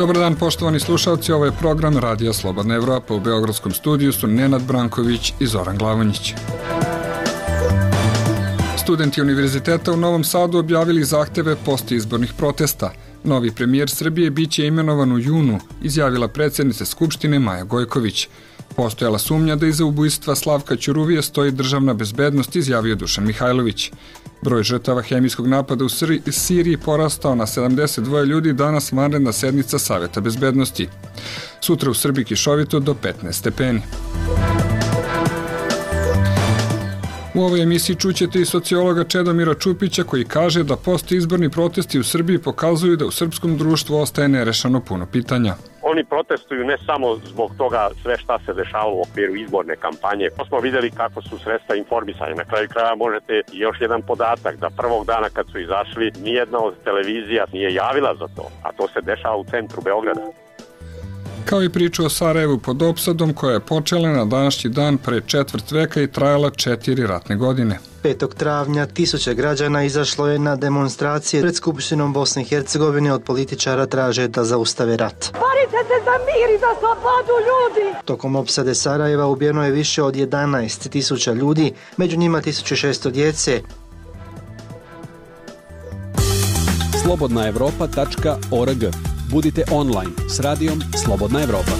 Dobar dan poštovani slušalci, ovo je program Radija Slobodna Evropa. U Beogradskom studiju su Nenad Branković i Zoran Glavonjić. Studenti Univerziteta u Novom Sadu objavili zahteve postizbornih protesta. Novi premijer Srbije biće imenovan u junu, izjavila predsjednica Skupštine Maja Gojković. Postojala sumnja da iza ubojstva Slavka Ćuruvije stoji državna bezbednost, izjavio Dušan Mihajlović. Broj žrtava hemijskog napada u Siriji porastao na 72 ljudi, danas vanredna sednica Saveta bezbednosti. Sutra u Srbiji kišovito do 15 stepeni. U ovoj emisiji čućete i sociologa Čedomira Čupića koji kaže da postizborni protesti u Srbiji pokazuju da u srpskom društvu ostaje nerešeno puno pitanja. Oni protestuju ne samo zbog toga sve šta se dešava u okviru izborne kampanje. Pa smo vidjeli kako su sredstva informisanja. Na kraju kraja možete još jedan podatak da prvog dana kad su izašli nijedna od televizija nije javila za to, a to se dešava u centru Beograda. Kao i priču o Sarajevu pod opsadom koja je počela na današnji dan pre četvrt veka i trajala 4 ratne godine. 5. travnja tisuće građana izašlo je na demonstracije pred Skupštinom Bosne i Hercegovine. Od političara traže da zaustave rat. Borite se za mir i za slobodu ljudi! Tokom opsade Sarajeva ubijeno je više od 11.000 ljudi, među njima 1600 djece. slobodnaevropa.org. Budite online s radijom Slobodna Evropa.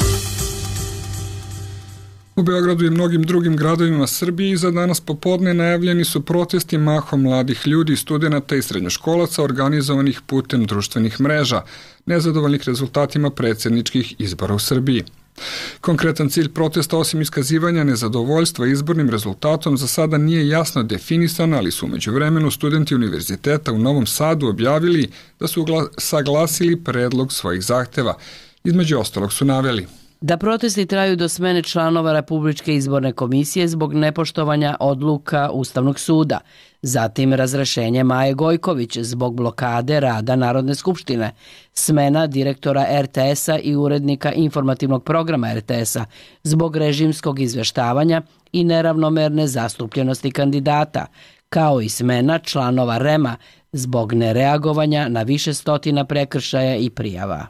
U Beogradu i mnogim drugim gradovima Srbije za danas popodne najavljeni su protesti mahom mladih ljudi, studenata i srednjoškolaca organizovanih putem društvenih mreža, nezadovoljnih rezultatima predsjedničkih izbora u Srbiji. Konkretan cilj protesta osim iskazivanja nezadovoljstva izbornim rezultatom za sada nije jasno definisan, ali su umeđu vremenu studenti Univerziteta u Novom Sadu objavili da su saglasili predlog svojih zahteva. Između ostalog su naveli da protesti traju do smene članova Republičke izborne komisije zbog nepoštovanja odluka Ustavnog suda, zatim razrešenje Maje Gojković zbog blokade rada Narodne skupštine, smena direktora RTS-a i urednika informativnog programa RTS-a zbog režimskog izveštavanja i neravnomerne zastupljenosti kandidata, kao i smena članova REM-a zbog nereagovanja na više stotina prekršaja i prijava.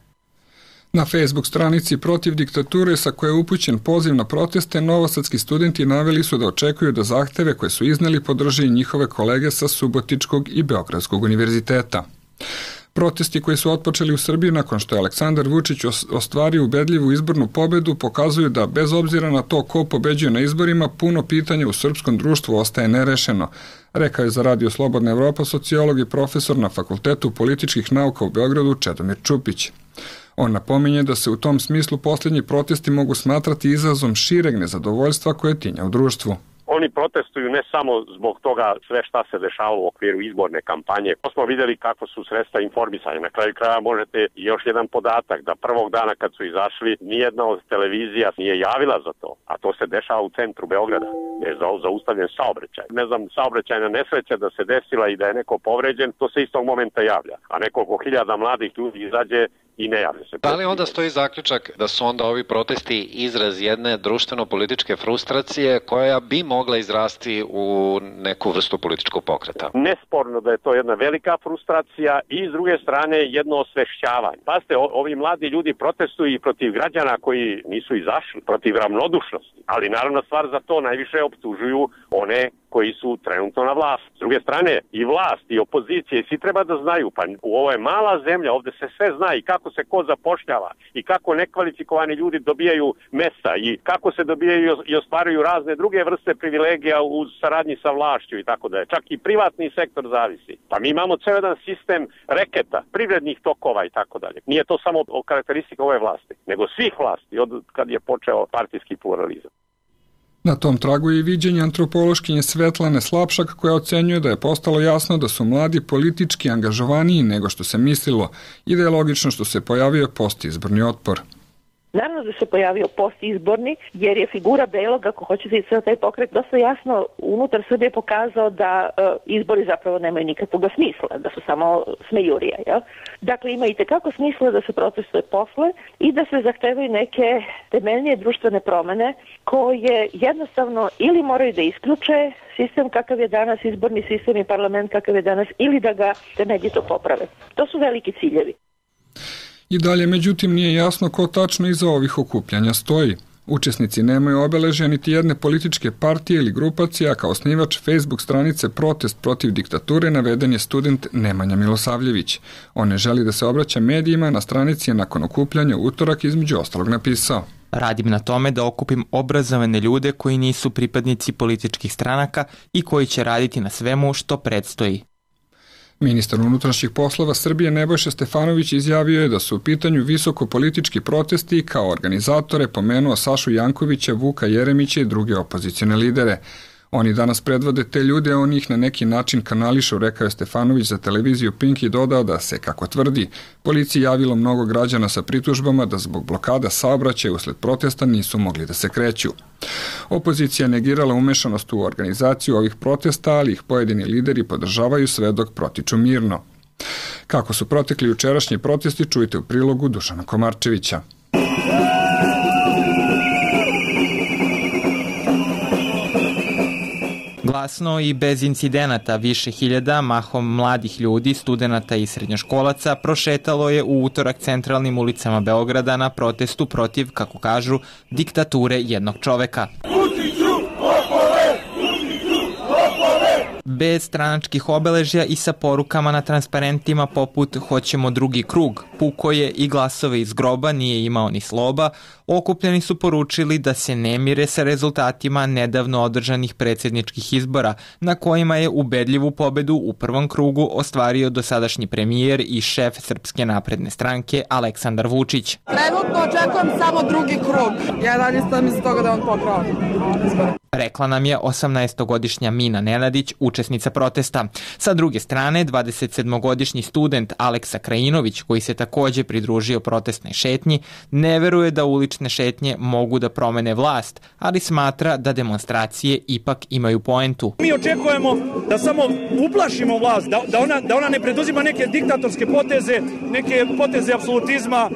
Na Facebook stranici Protiv diktature sa koje je upućen poziv na proteste, novosadski studenti naveli su da očekuju da zahteve koje su izneli podrže i njihove kolege sa Subotičkog i Beogradskog univerziteta. Protesti koji su otpočeli u Srbiji nakon što je Aleksandar Vučić ostvario ubedljivu izbornu pobedu pokazuju da bez obzira na to ko pobeđuje na izborima, puno pitanja u srpskom društvu ostaje nerešeno, rekao je za Radio Slobodna Evropa sociolog i profesor na Fakultetu političkih nauka u Beogradu Čedomir Čupić. On napominje da se u tom smislu posljednji protesti mogu smatrati izazom šireg nezadovoljstva koje tinja u društvu. Oni protestuju ne samo zbog toga sve šta se dešava u okviru izborne kampanje. Pa smo vidjeli kako su sredstva informisanja. Na kraju kraja možete još jedan podatak da prvog dana kad su izašli nijedna od televizija nije javila za to, a to se dešava u centru Beograda. Je zaustavljen saobraćaj. Ne znam, saobraćajna nesreća da se desila i da je neko povređen, to se istog momenta javlja. A nekoliko hiljada mladih ljudi izađe i ne javlja se. Da li onda stoji zaključak da su onda ovi protesti izraz jedne društveno-političke frustracije koja bi mogla izrasti u neku vrstu političkog pokreta? Nesporno da je to jedna velika frustracija i s druge strane jedno osvešćavanje. Pazite, ovi mladi ljudi protestuju i protiv građana koji nisu izašli, protiv ravnodušnosti. Ali naravno stvar za to najviše optužuju one koji su trenutno na vlasti. S druge strane, i vlast, i opozicije, svi treba da znaju, pa u ovo je mala zemlja, ovde se sve zna i kako se ko zapošljava, i kako nekvalifikovani ljudi dobijaju mesta, i kako se dobijaju i ostvaruju razne druge vrste privilegija u saradnji sa vlašću i tako da je. Čak i privatni sektor zavisi. Pa mi imamo ceo jedan sistem reketa, privrednih tokova i tako dalje. Nije to samo karakteristika ove vlasti, nego svih vlasti, od kad je počeo partijski pluralizam. Na tom tragu je i viđenje antropološkinje Svetlane Slapšak koja ocenjuje da je postalo jasno da su mladi politički angažovaniji nego što se mislilo i da je logično što se pojavio postizborni otpor. Naravno da se pojavio postizborni, jer je figura Belog, ako hoćete, i sve taj pokret dosta jasno unutar Srbije pokazao da izbori zapravo nemaju nikakvog smisla, da su samo smejurija. Jel? Dakle, ima i tekako smisla da se protestuje posle i da se zahtevaju neke temeljnije društvene promene koje jednostavno ili moraju da isključe sistem kakav je danas, izborni sistem i parlament kakav je danas, ili da ga temeljito poprave. To su veliki ciljevi. I dalje, međutim, nije jasno ko tačno iza ovih okupljanja stoji. Učesnici nemaju obeležja niti jedne političke partije ili grupacije, a kao osnivač Facebook stranice Protest protiv diktature naveden je student Nemanja Milosavljević. On ne želi da se obraća medijima, na stranici je nakon okupljanja utorak između ostalog napisao: Radim na tome da okupim obrazovane ljude koji nisu pripadnici političkih stranaka i koji će raditi na svemu što predstoji. Ministar unutrašnjih poslova Srbije Nebojša Stefanović izjavio je da su u pitanju visoko politički protesti i kao organizatore pomenuo Sašu Jankovića, Vuka Jeremića i druge opozicione lidere. Oni danas predvode te ljude, a oni ih na neki način kanališu, rekao je Stefanović za televiziju Pink i dodao da se, kako tvrdi, policiji javilo mnogo građana sa pritužbama da zbog blokada saobraćaja usled protesta nisu mogli da se kreću. Opozicija negirala umešanost u organizaciju ovih protesta, ali ih pojedini lideri podržavaju sve dok protiču mirno. Kako su protekli jučerašnji protesti, čujte u prilogu Dušana Komarčevića. Glasno i bez incidenata više hiljada, mahom mladih ljudi, studenata i srednjoškolaca, prošetalo je u utorak centralnim ulicama Beograda na protestu protiv, kako kažu, diktature jednog čoveka. Bez stranačkih obeležja i sa porukama na transparentima poput "Hoćemo drugi krug", puko je i glasove iz groba, nije imao ni sloba, okupljeni su poručili da se ne mire sa rezultatima nedavno održanih predsjedničkih izbora, na kojima je ubedljivu pobedu u prvom krugu ostvario dosadašnji premijer i šef Srpske napredne stranke Aleksandar Vučić. Trenutno očekujem samo drugi krug. Ja dalje stavim iz toga da on pokrao izbore. Rekla nam je 18-godišnja Mina Nenadić, učesnica protesta. Sa druge strane, 27-godišnji student Aleksa Krajinović, koji se takođe pridružio protestnoj šetnji, ne veruje da ulične šetnje mogu da promene vlast, ali smatra da demonstracije ipak imaju poentu. Mi očekujemo da samo uplašimo vlast, da ona ne preduzima neke diktatorske poteze, neke poteze apsolutizma,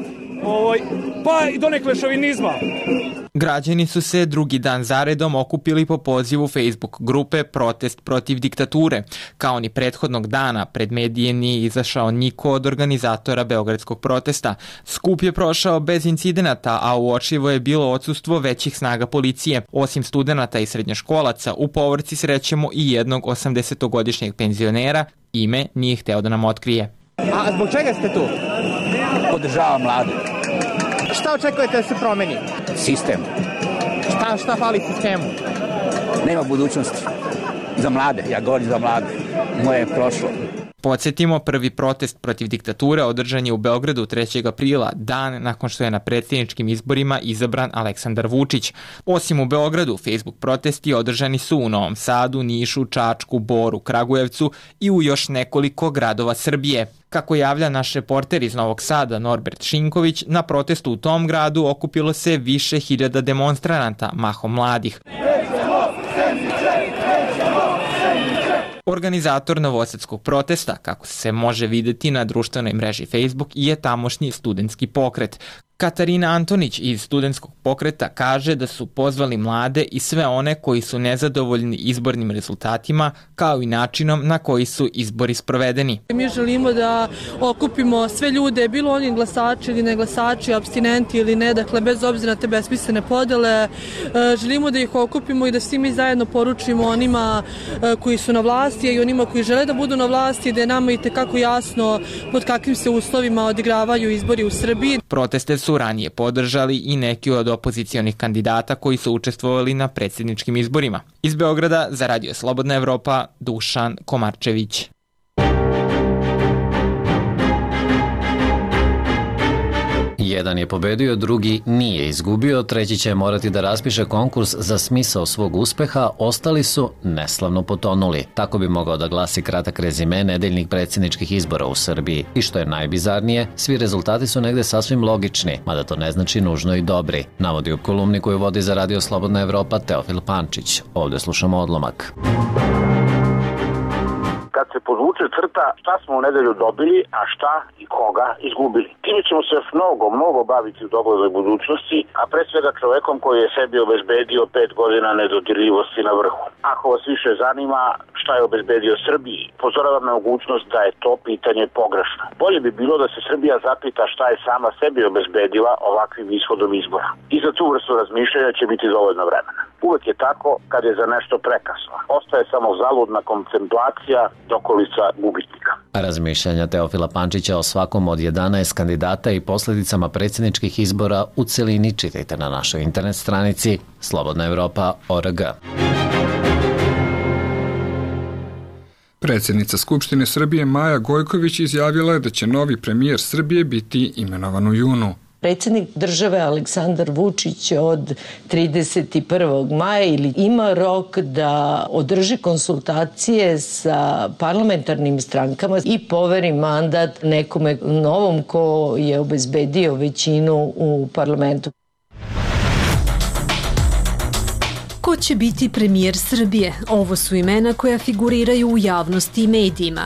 pa i donekle šovinizma. Građani su se drugi dan zaredom okupili po pozivu Facebook grupe Protest protiv diktature. Kao ni prethodnog dana, pred medije nije izašao niko od organizatora beogradskog protesta. Skup je prošao bez incidenata, a uočljivo je bilo odsustvo većih snaga policije. Osim studenata i srednjoškolaca, u povorci srećemo i jednog 80-godišnjeg penzionera, ime nije hteo da nam otkrije. A zbog čega ste tu? Podržavam mlade. Šta očekujete da se promeni? Sistem. Šta fali sistemu? Nema budućnosti. Za mlade, ja govorim za mlade. Moje je prošlo. Podsjetimo, prvi protest protiv diktature održan je u Beogradu 3. aprila, dan nakon što je na predsjedničkim izborima izabran Aleksandar Vučić. Osim u Beogradu, Facebook protesti održani su u Novom Sadu, Nišu, Čačku, Boru, Kragujevcu i u još nekoliko gradova Srbije. Kako javlja naš reporter iz Novog Sada Norbert Šinković, na protestu u tom gradu okupilo se više hiljada demonstranata, mahom mladih. Organizator novosadskog protesta, kako se može videti na društvenoj mreži Facebook, je tamošnji studentski pokret. Katarina Antonić iz studentskog pokreta kaže da su pozvali mlade i sve one koji su nezadovoljni izbornim rezultatima, kao i načinom na koji su izbori sprovedeni. Mi želimo da okupimo sve ljude, bilo oni glasači ili ne glasači, apstinenti ili ne, dakle bez obzira na te besmislene podele. Želimo da ih okupimo i da svi mi zajedno poručimo onima koji su na vlasti i onima koji žele da budu na vlasti, da je nama i tekako jasno pod kakvim se uslovima odigravaju izbori u Srbiji. Proteste su ranije podržali i neki od opozicionih kandidata koji su učestvovali na predsjedničkim izborima. Iz Beograda za Radio Slobodna Evropa, Dušan Komarčević. Jedan je pobedio, drugi nije izgubio, treći će morati da raspiše konkurs za smisao svog uspeha, ostali su neslavno potonuli. Tako bi mogao da glasi kratak rezime nedeljnih predsjedničkih izbora u Srbiji. I što je najbizarnije, svi rezultati su negde sasvim logični, mada to ne znači nužno i dobri. Navodi u kolumni koju vodi za Radio Slobodna Evropa Teofil Pančić. Ovde slušamo odlomak. Kad se podvuče crta šta smo u nedelju dobili, a šta i koga izgubili. Time ćemo se još mnogo baviti u doglednoj budućnosti, a pre svega čovekom koji je sebi obezbedio 5 godina nedodirljivosti na vrhu. Ako vas više zanima šta je obezbedio Srbiji, pozoravam na mogućnost da je to pitanje pogrešno. Bolje bi bilo da se Srbija zapita šta je sama sebi obezbedila ovakvim ishodom izbora. I za tu vrstu razmišljanja će biti dovoljno vremena. Uvek je tako kad je za nešto prekasno. Ostaje samo zaludna kontemplacija dokolica gubitnika. Razmišljanja Teofila Pančića o svakom od 11 kandidata i posljedicama predsjedničkih izbora u celini čitajte na našoj internet stranici slobodnaevropa.org. Predsjednica Skupštine Srbije Maja Gojković izjavila je da će novi premijer Srbije biti imenovan u junu. Predsjednik države Aleksandar Vučić od 31. maja ili ima rok da održi konsultacije sa parlamentarnim strankama i poveri mandat nekome novom ko je obezbedio većinu u parlamentu. Ko će biti premijer Srbije? Ovo su imena koja figuriraju u javnosti i medijima.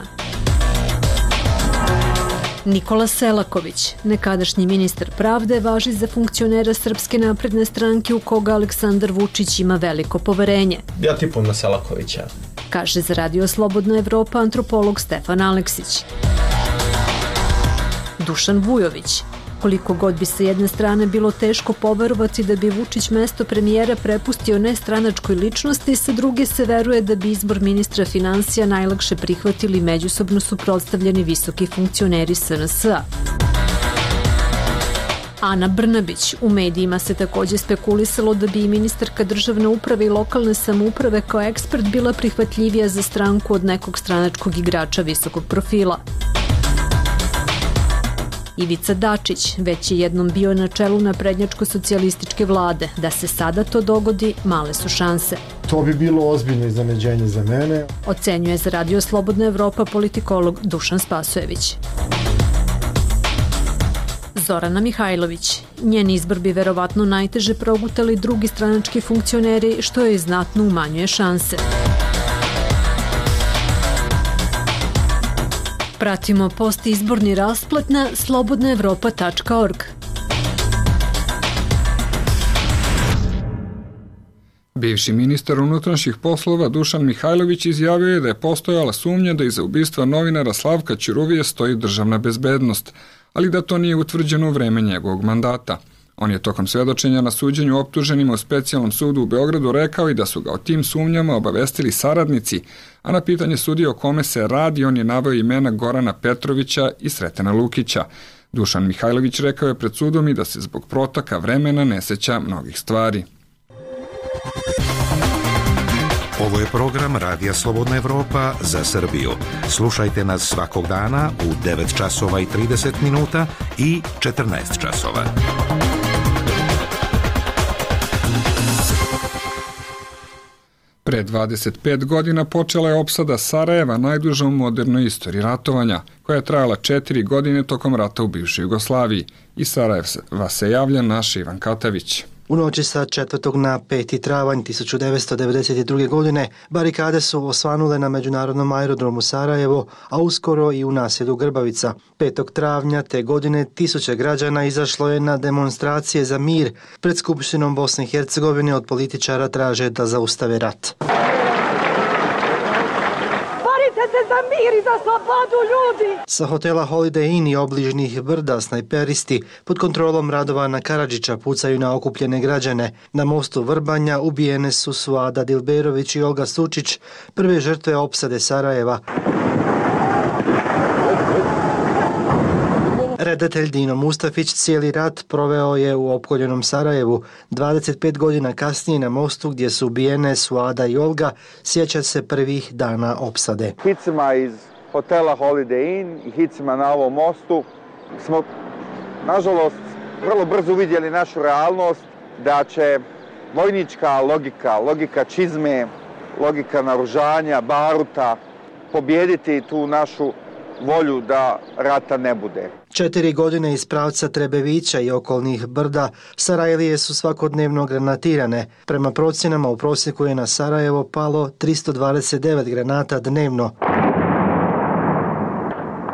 Nikola Selaković, nekadašnji ministar pravde, važi za funkcionera Srpske napredne stranke u koga Aleksandar Vučić ima veliko poverenje. Ja tipujem na Selakovića. Kaže za Radio Slobodna Evropa antropolog Stefan Aleksić. Dušan Vujović. Koliko god bi sa jedne strane bilo teško poverovati da bi Vučić mesto premijera prepustio nestranačkoj ličnosti, sa druge se veruje da bi izbor ministra finansija najlakše prihvatili međusobno suprotstavljeni visoki funkcioneri SNS-a. Ana Brnabić. U medijima se također spekulisalo da bi i ministarka državne uprave i lokalne samouprave kao ekspert bila prihvatljivija za stranku od nekog stranačkog igrača visokog profila. Ivica Dačić već je jednom bio na čelu naprednjačko-socijalističke vlade. Da se sada to dogodi, male su šanse. To bi bilo ozbiljno iznenađenje za mene. Ocenjuje za Radio Slobodna Evropa politikolog Dušan Spasojević. Zorana Mihajlović. Njen izbor bi verovatno najteže progutali drugi stranački funkcioneri, što joj znatno umanjuje šanse. Pratimo postizborni rasplet na slobodnaevropa.org. Bivši ministar unutrašnjih poslova Dušan Mihajlović izjavio je da je postojala sumnja da iza ubistva novinara Slavka Ćuruvije stoji državna bezbednost, ali da to nije utvrđeno u vreme njegovog mandata. On je tokom svedočenja na suđenju optuženima u specijalnom sudu u Beogradu rekao i da su ga o tim sumnjama obavestili saradnici, a na pitanje sudije o kome se radi on je naveo imena Gorana Petrovića i Sretena Lukića. Dušan Mihajlović rekao je pred sudom i da se zbog protaka vremena ne seća mnogih stvari. Ovo je program Radija Slobodna Evropa za Srbiju. Slušajte nas svakog dana u 9 časova i 30 minuta i 14 časova. Pre 25 godina počela je opsada Sarajeva, najduža u modernoj istoriji ratovanja, koja je trajala 4 godine tokom rata u bivšoj Jugoslaviji. Iz Sarajeva se javlja naš Ivan Katavić. U noći sa 4. na 5. travanj 1992. godine barikade su osvanule na međunarodnom aerodromu Sarajevo, a uskoro i u naselju Grbavica. 5. travnja te godine tisuće građana izašlo je na demonstracije za mir. Pred Skupštinom Bosne i Hercegovine od političara traže da zaustave rat. Za mir i za slobodu ljudi! Sa hotela Holiday Inn i obližnih brda snajperisti pod kontrolom Radovana Karadžića pucaju na okupljene građane. Na mostu Vrbanja ubijene su Suada Dilberović i Olga Sučić, prve žrtve opsade Sarajeva. Redatelj Dino Mustafić cijeli rat proveo je u opkoljenom Sarajevu. 25 godina kasnije na mostu gdje su ubijene Suada i Olga sjeća se prvih dana opsade. Hicima iz hotela Holiday Inn i hicima na ovom mostu smo, nažalost, vrlo brzo uvidjeli našu realnost da će vojnička logika čizme, logika naoružanja, baruta pobijediti tu našu volju da rata ne bude. 4 godine iz pravca Trebevića i okolnih brda Sarajlije su svakodnevno granatirane. Prema procjenama u prosjeku je na Sarajevo palo 329 granata dnevno.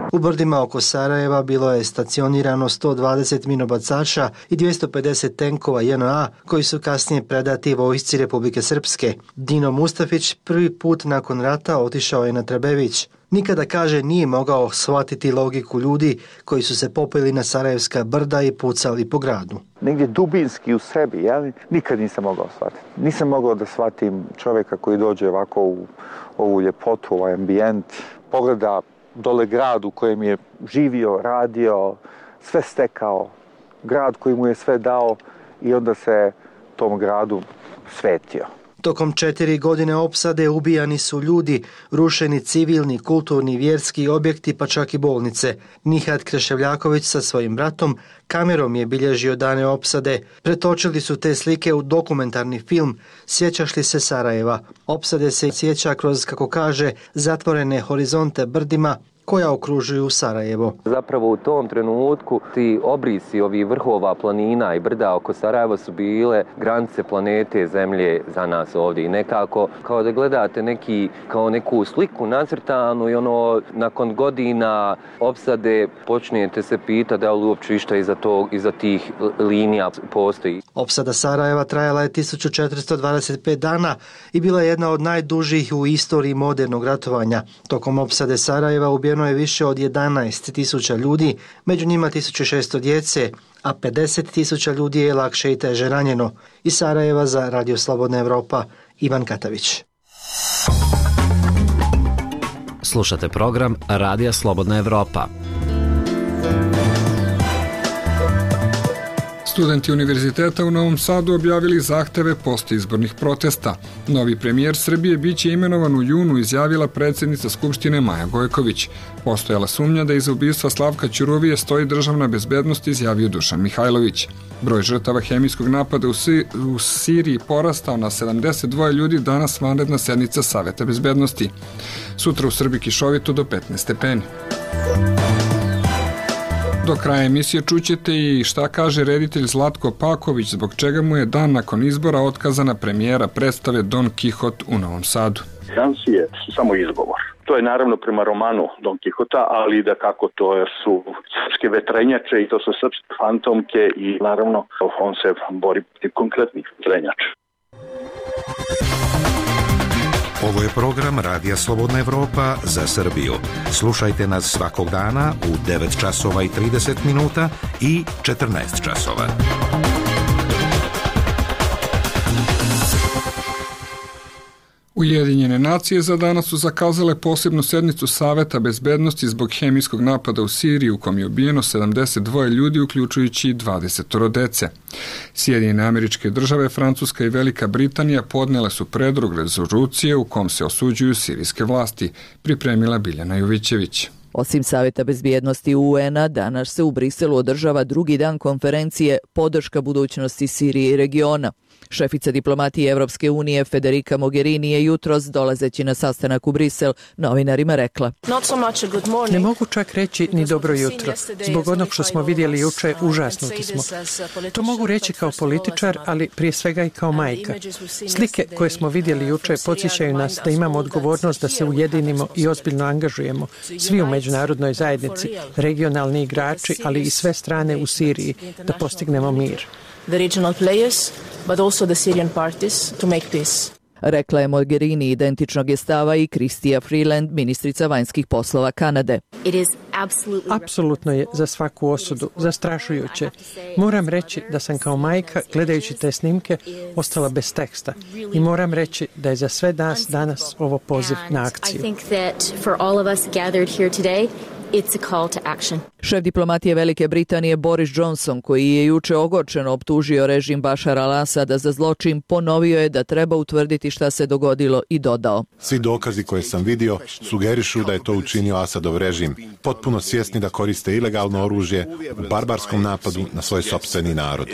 U brdima oko Sarajeva bilo je stacionirano 120 minobacača i 250 tenkova JNA koji su kasnije predati vojsci Republike Srpske. Dino Mustafić prvi put nakon rata otišao je na Trebević. Nikada, kaže, nije mogao shvatiti logiku ljudi koji su se popeli na Sarajevska brda i pucali po gradu. Negdje dubinski u sebi, ja nikad nisam mogao shvatiti. Nisam mogao da shvatim čovjeka koji dođe ovako u ovu ljepotu, ovaj ambijent, pogleda dole grad u kojem je živio, radio, sve stekao, grad koji mu je sve dao i onda se tom gradu svetio. Tokom 4 godine opsade ubijani su ljudi, rušeni civilni, kulturni, vjerski objekti, pa čak i bolnice. Nihat Kreševljaković sa svojim bratom kamerom je bilježio dane opsade. Pretočili su te slike u dokumentarni film Sjećaš li se Sarajeva? Opsade se sjeća kroz, kako kaže, zatvorene horizonte brdima koja okružuju Sarajevo. Zapravo u tom trenutku ti obrisi ovih vrhova planina i brda oko Sarajeva su bile granice planete Zemlje za nas ovdje. I nekako kao da gledate kao neku sliku nacrtanu i nakon godina opsade počnete se pitati da li uopće išta iza tih linija postoji. Opsada Sarajeva trajala je 1425 dana i bila je jedna od najdužih u istoriji modernog ratovanja. Tokom opsade Sarajeva ubijeno je više od 11.000 ljudi, među njima 1600 djece, a 50.000 ljudi je lakše i teže ranjeno. Iz Sarajeva za Radio Slobodna Evropa, Ivan Katavić. Slušate program Radija Slobodna Evropa. Studenti Univerziteta u Novom Sadu objavili zahteve postizbornih protesta. Novi premijer Srbije biće imenovan u junu, izjavila predsjednica Skupštine Maja Gojković. Postojala sumnja da iza ubistva Slavka Ćuruvije stoji državna bezbednost, izjavio Dušan Mihajlović. Broj žrtava hemijskog napada u Siriji porastao na 72 ljudi, danas vanredna sednica Saveta bezbednosti. Sutra u Srbiji kišovito do 15 stepeni. Do kraja emisije čućete i šta kaže reditelj Zlatko Paković, zbog čega mu je dan nakon izbora otkazana premijera predstave Don Kihot u Novom Sadu. Dancije su samo izgovor. To je naravno prema romanu Don Kihota, ali da kako to su srpske vetrenjače i to su srpske fantomke i naravno on se bori protiv konkretnih vetrenjača. Ovo je program Radija Slobodna Evropa za Srbiju. Slušajte nas svakog dana u 9 časova i 30 minuta i 14 časova. Ujedinjene nacije za danas su zakazale posebnu sednicu Saveta bezbednosti zbog hemijskog napada u Siriji u kom je ubijeno 72 ljudi, uključujući 20 dece. Sjedinjene Američke Države, Francuska i Velika Britanija podnele su predlog rezolucije u kom se osuđuju sirijske vlasti, pripremila Biljana Jovićević. Osim Saveta bezbjednosti UN-a, danas se u Briselu održava drugi dan konferencije Podrška budućnosti Sirije i regiona. Šefica diplomatije Evropske unije Federica Mogherini je jutros, dolazeći na sastanak u Brisel, novinarima rekla: Ne mogu čak reći ni dobro jutro. Zbog onog što smo vidjeli juče, užasnuti smo. To mogu reći kao političar, ali prije svega i kao majka. Slike koje smo vidjeli juče podsjećaju nas da imamo odgovornost da se ujedinimo i ozbiljno angažujemo. Svi u međunarodnoj zajednici, regionalni igrači, ali i sve strane u Siriji, da postignemo mir. The regional players, but also the Syrian parties to make peace. Rekla je Mogherini. Identičnog je stava i Chrystia Freeland, ministrica vanjskih poslova Kanade. Apsolutno je za svaku osudu, zastrašujuće. Moram reći da sam kao majka, gledajući te snimke, ostala bez teksta. I moram reći da je za sve nas danas ovo poziv na akciju. It's a call to action. Šef diplomatije Velike Britanije Boris Johnson, koji je juče ogorčeno optužio režim Bašara al-Asada za zločin, ponovio je da treba utvrditi šta se dogodilo i dodao: Svi dokazi koje sam vidio sugerišu da je to učinio Asadov režim, potpuno svjesni da koriste ilegalno oružje u barbarskom napadu na svoj sopstveni narod.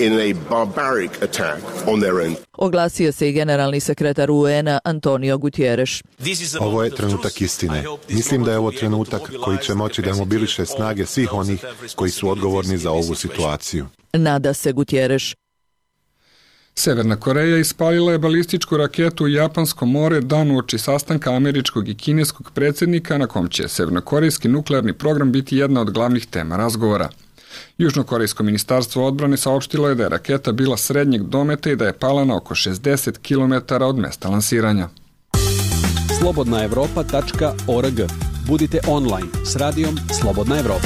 Oglasio se i generalni sekretar UN-a Antonio Guterres. Ovo je trenutak istine. Mislim da je ovo trenutak koji će moći da mobiliše snage svih onih koji su odgovorni za ovu situaciju. Nada se Guterres. Severna Koreja ispalila je balističku raketu u Japansko more dan uoči sastanka američkog i kineskog predsjednika na kom će severnokorejski nuklearni program biti jedna od glavnih tema razgovora. Južnokorejsko ministarstvo odbrane saopštilo je da je raketa bila srednjeg dometa i da je pala na oko 60 km od mesta lansiranja. slobodnaevropa.org. Budite online s radijom Slobodna Evropa.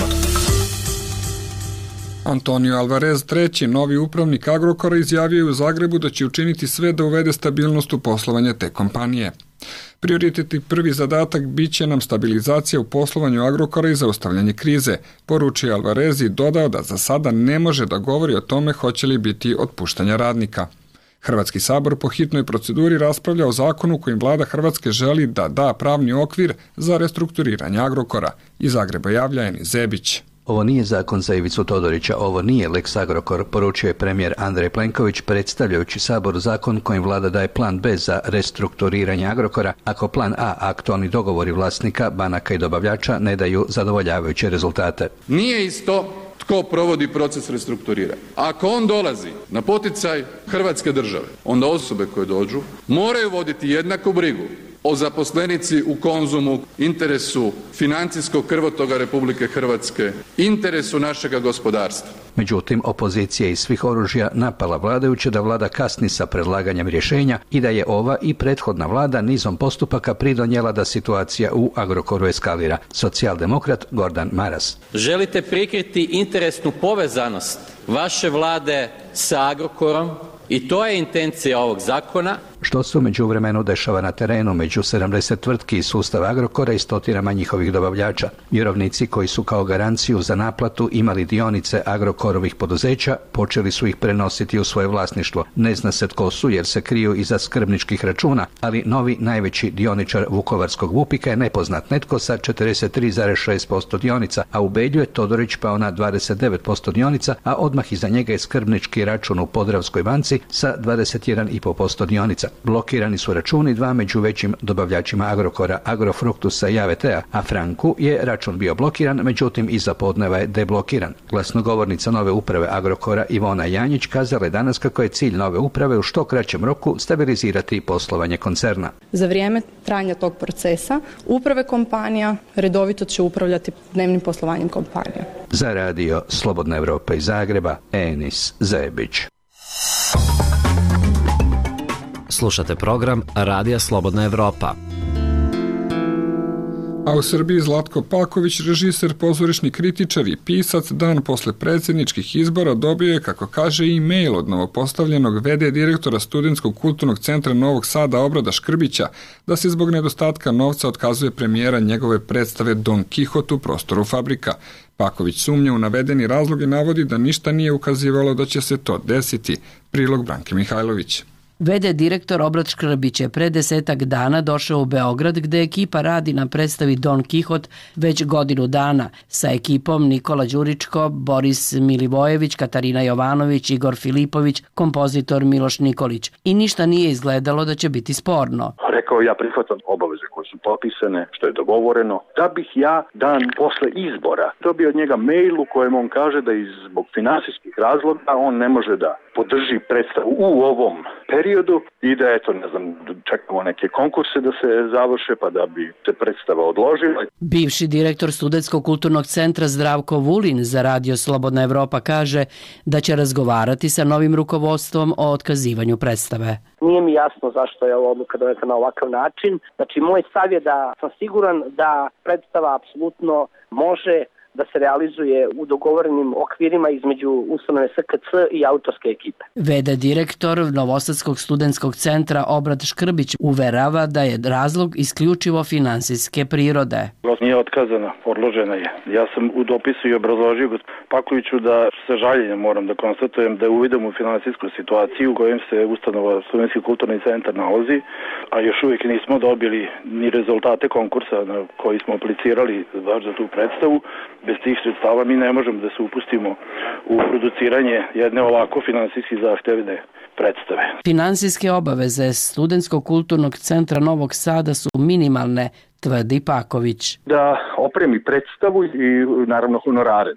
Antonio Alvarez III, novi upravnik Agrokora, izjavio je u Zagrebu da će učiniti sve da uvede stabilnost u poslovanje te kompanije. Prioritet i prvi zadatak bit će nam stabilizacija u poslovanju Agrokora i zaustavljanje krize, poručio Alvarez i dodao da za sada ne može da govori o tome hoće li biti otpuštanja radnika. Hrvatski sabor po hitnoj proceduri raspravlja o zakonu kojim vlada Hrvatske želi da da pravni okvir za restrukturiranje Agrokora. Iz Zagreba javlja Enis Zebić. Ovo nije zakon za Ivicu Todorića, ovo nije Lex Agrokor, poručio je premijer Andrej Plenković predstavljajući Saboru zakon kojim vlada daje plan B za restrukturiranje Agrokora, ako plan A, aktualni dogovori vlasnika, banaka i dobavljača ne daju zadovoljavajuće rezultate. Nije isto tko provodi proces restrukturiranja. Ako on dolazi na poticaj Hrvatske države, onda osobe koje dođu moraju voditi jednaku brigu o zaposlenici u Konzumu, interesu financijskog krvotoga Republike Hrvatske, interesu našega gospodarstva. Međutim, opozicija iz svih oružja napala vladajuće da vlada kasni sa predlaganjem rješenja i da je ova i prethodna vlada nizom postupaka pridonijela da situacija u Agrokoru eskalira. Socijaldemokrat Gordan Maras. Želite prikriti interesnu povezanost vaše vlade sa Agrokorom i to je intencija ovog zakona. Što se u međuvremenu dešava na terenu među 70 tvrtki iz sustava Agrokora i stotinama njihovih dobavljača. Vjerovnici koji su kao garanciju za naplatu imali dionice Agrokorovih poduzeća, počeli su ih prenositi u svoje vlasništvo. Ne zna se tko su jer se kriju iza skrbničkih računa, ali novi najveći dioničar vukovarskog Vupika je nepoznat netko sa 43,6% dionica, a u Belju je Todorić pao na 29% dionica, a odmah iza njega je skrbnički račun u Podravskoj banci sa 21,5% dionica. Blokirani su računi dva među većim dobavljačima Agrokora, Agrofruktusa i AVT-a, a Franku je račun bio blokiran, međutim iza podneva je deblokiran. Glasnogovornica nove uprave Agrokora Ivona Janjić kazala je danas kako je cilj nove uprave u što kraćem roku stabilizirati poslovanje koncerna. Za vrijeme trajanja tog procesa uprave kompanija redovito će upravljati dnevnim poslovanjem kompanija. Za radio Slobodna Evropa iz Zagreba, Enis Zebić. Slušate program Radija Slobodna Evropa. A u Srbiji Zlatko Paković, režiser, pozorišni kritičar i pisac, dan posle predsjedničkih izbora dobio je, kako kaže, e-mail od novopostavljenog v.d. direktora Studentskog kulturnog centra Novog Sada Obrada Škrbića da se zbog nedostatka novca otkazuje premijera njegove predstave Don Kihot u prostoru Fabrika. Paković sumnja u navedeni razlog i navodi da ništa nije ukazivalo da će se to desiti. Prilog Branke Mihajlović. V.d. direktor Obrad Škrbić je pre 10 dana došao u Beograd gde ekipa radi na predstavi Don Kihot već godinu dana sa ekipom Nikola Đuričko, Boris Milivojević, Katarina Jovanović, Igor Filipović, kompozitor Miloš Nikolić. I ništa nije izgledalo da će biti sporno. Rekao ja prihvatam obaveze koje su potpisane, što je dogovoreno, da bih ja dan posle izbora dobio od njega mail u kojem on kaže da zbog finansijskih razloga on ne može da podrži predstavu u ovom periodu i da čekamo neke konkurse da se završe pa da bi se predstava odložila. Bivši direktor Studentskog kulturnog centra Zdravko Vulin za radio Slobodna Evropa kaže da će razgovarati sa novim rukovodstvom o otkazivanju predstave. Nije mi jasno zašto je ova odluka doneta na ovakav način. Znači, moj stav je da sam siguran da predstava apsolutno može da se realizuje u dogovorenim okvirima između ustanove SKC i autorske ekipe. V.d. direktor Novosadskog studentskog centra Obrad Škrbić uverava da je razlog isključivo finansijske prirode. Nije otkazana, odložena je. Ja sam u dopisu i obrazložio Pakoviću da sa žaljenjem moram da konstatujem da je uvidom u finansijsku situaciju u kojem se ustanova Studentski kulturni centar nalazi, a još uvijek nismo dobili ni rezultate konkursa na koji smo aplicirali baš za tu predstavu. Bez tih sredstava mi ne možemo da se upustimo u produciranje jedne ovako finansijski zahtevne predstave. Finansijske obaveze Studentskog kulturnog centra Novog Sada su minimalne, tvrdi Paković. Da opremi predstavu i naravno honorare da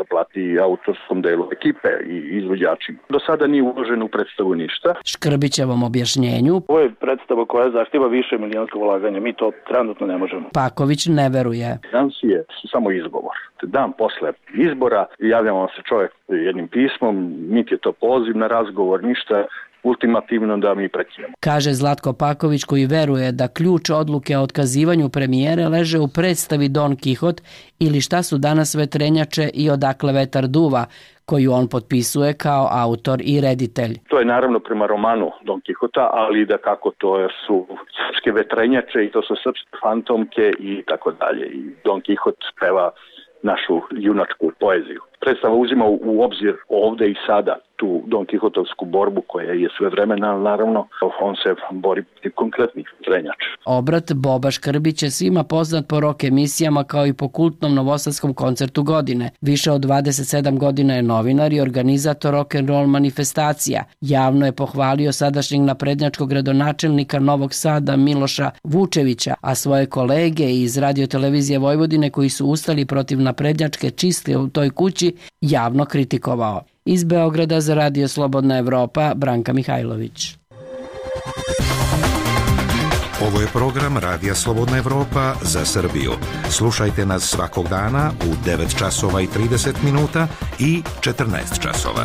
da plati autorskom delu ekipe i izvođačima. Do sada nije uloženo u predstavu ništa. Škrbićevom objašnjenju. Ovo je predstava koja zahtjeva više milijonsko ulaganje. Mi to trenutno ne možemo. Paković ne veruje. Financije su samo izgovor. Dan posle izbora javljamo se čovjek jednim pismom, niti je to poziv na razgovor, ništa ultimativno da mi prekinemo. Kaže Zlatko Paković, koji veruje da ključ odluke o otkazivanju premijere leže u predstavi Don Kihot ili Šta su danas vetrenjače i Odakle vetar duva, koju on potpisuje kao autor i reditelj. To je naravno prema romanu Don Kihota, ali da kako to su srpske vetrenjače i to su srpske fantomke i tako dalje. I Don Kihot peva našu junačku poeziju. Predstava uzima u obzir ovde i sada tu Don Kihotovsku borbu koja je svevremena, naravno on se bori protiv konkretnih vetrenjača. Obrat Boba Škrbić je svima poznat po rock emisijama kao i po kultnom novosadskom koncertu godine. Više od 27 godina je novinar i organizator rock'n'roll manifestacija. Javno je pohvalio sadašnjeg naprednjačkog gradonačelnika Novog Sada Miloša Vučevića, a svoje kolege iz Radio-televizije Vojvodine koji su ustali protiv naprednjačke čistke u toj kući javno kritikovao. Iz Beograda za Radio Slobodna Evropa, Branka Mihajlović. Ovo je program Radija Slobodna Evropa za Srbiju. Slušajte nas svakog dana u 9 časova i 30 minuta i 14 časova.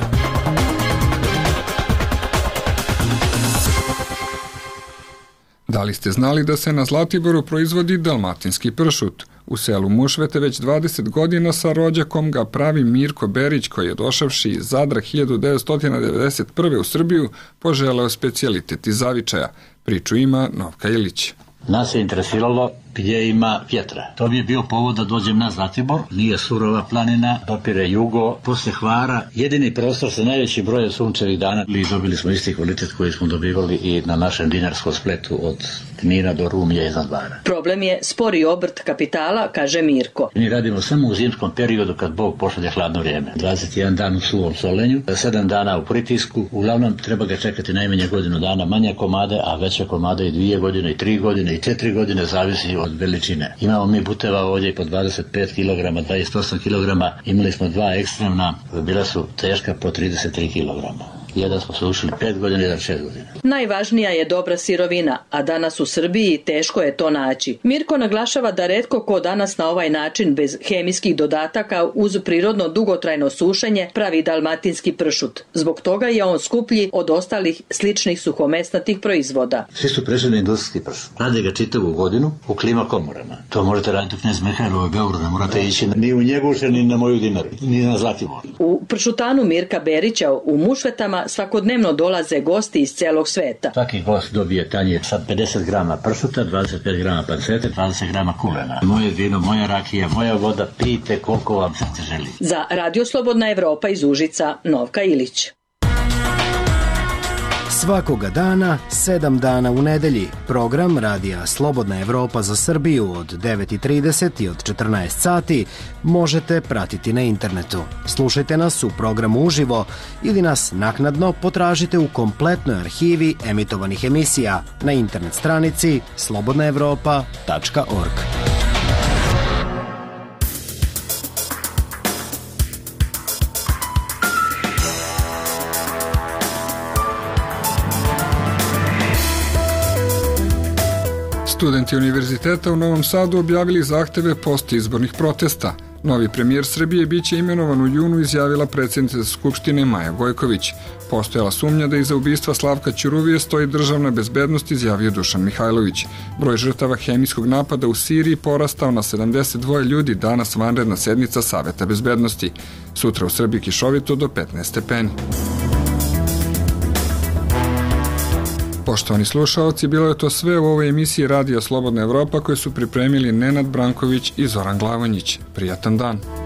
Da li ste znali da se na Zlatiboru proizvodi dalmatinski pršut? U selu Mušvete već 20 godina sa rođakom ga pravi Mirko Berić, koji je došavši iz Zadra 1991. u Srbiju poželeo specijalitet iz zavičaja. Priču ima Novka Ilić. Nas je interesiralo gdje ima vjetra. To bi je bio povod da dođem na Zlatibor. Nije surova planina, dopire jugo, posle Hvara. Jedini prostor sa najvećim brojem sunčevih dana. I dobili smo isti kvalitet koji smo dobivali i na našem dinarskom spletu od Knina do Rumija iznad Bara. Problem je spori obrt kapitala, kaže Mirko. Mi radimo samo u zimskom periodu kad Bog pošalje hladno vrijeme. 21 dan u suvom solenju, 7 dana u pritisku. Uglavnom treba ga čekati najmanje godinu dana, manje komade, a veće komade i 2 godine, i 3 godine, i 4 godine, zavisi od veličine. Imamo mi buteva ovdje po 25 kg, 28 kg, imali smo 2 ekstremna, bila su teška po 33 kg. Jedan smo sušili 5 godina, jedan 6 godina. Najvažnija je dobra sirovina, a danas u Srbiji teško je to naći. Mirko naglašava da retko ko danas na ovaj način bez hemijskih dodataka uz prirodno dugotrajno sušenje pravi dalmatinski pršut. Zbog toga je on skuplji od ostalih sličnih suhomesnatih proizvoda. Svi su prešli na industrijski pršut. Rade ga čitavu godinu u klima komorama. To možete raditi u Knez Mihajlovoj Beogradu, ne morate ići ni u Njeguše, ni na moju Dinaru, ni na Zlatibor. U pršutanu Mirka Berića u Mušvetama svakodnevno dolaze gosti iz celog sveta. Svaki gost dobije tanjir sa 50 grama pršuta, 25 grama pancete, 20 grama kulena. Moje vino, moja rakija, moja voda, pijte koliko vam srce želi. Za Radio Slobodna Evropa iz Užica, Novka Ilić. Svakoga dana, 7 dana u nedelji. Program Radija Slobodna Evropa za Srbiju od 9:30 i od 14 sati možete pratiti na internetu. Slušajte nas u programu uživo ili nas naknadno potražite u kompletnoj arhivi emitovanih emisija na internet stranici slobodnaevropa.org. Studenti univerziteta u Novom Sadu objavili zahteve postizbornih protesta. Novi premijer Srbije biće imenovan u junu, izjavila predsjednica Skupštine Maja Gojković. Postojala sumnja da iza ubistva Slavka Ćuruvije stoji državna bezbednost, izjavio Dušan Mihajlović. Broj žrtava hemijskog napada u Siriji porastao na 72 ljudi, danas vanredna sednica Saveta bezbednosti. Sutra u Srbiji kišovito do 15 stepeni. Poštovani slušaoci, bilo je to sve u ovoj emisiji Radija Slobodna Evropa koje su pripremili Nenad Branković i Zoran Glavonjić. Prijatan dan!